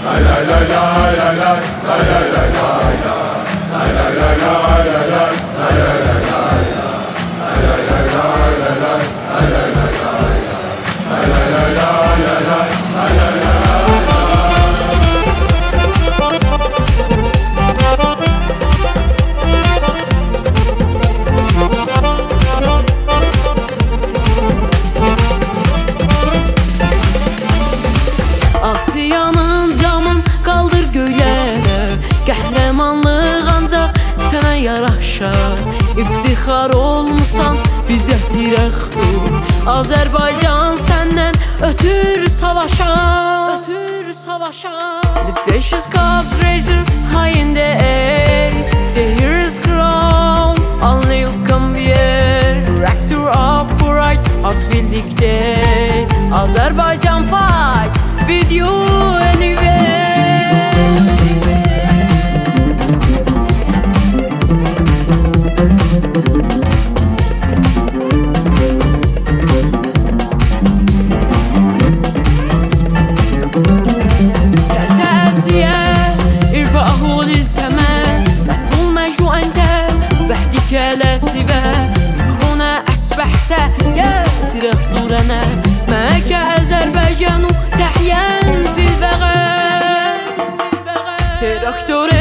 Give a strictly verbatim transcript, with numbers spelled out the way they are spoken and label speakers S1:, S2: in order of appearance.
S1: Asiyanın camın qaldır göylərə, qəhrəmanlıq ancaq sənə yaraşar. İftixar olmusan bizə dirəxdur, Azərbaycan səndən ötür savaşar, ötür savaşar. Lift the sky razor high in the air, the hero's crown only you come here. Reactor upright, hearts bildikdə Azərbaycan fight with you anywhere. يا ترخدورنا معك أذربيجان تحيا في البغال تراكتور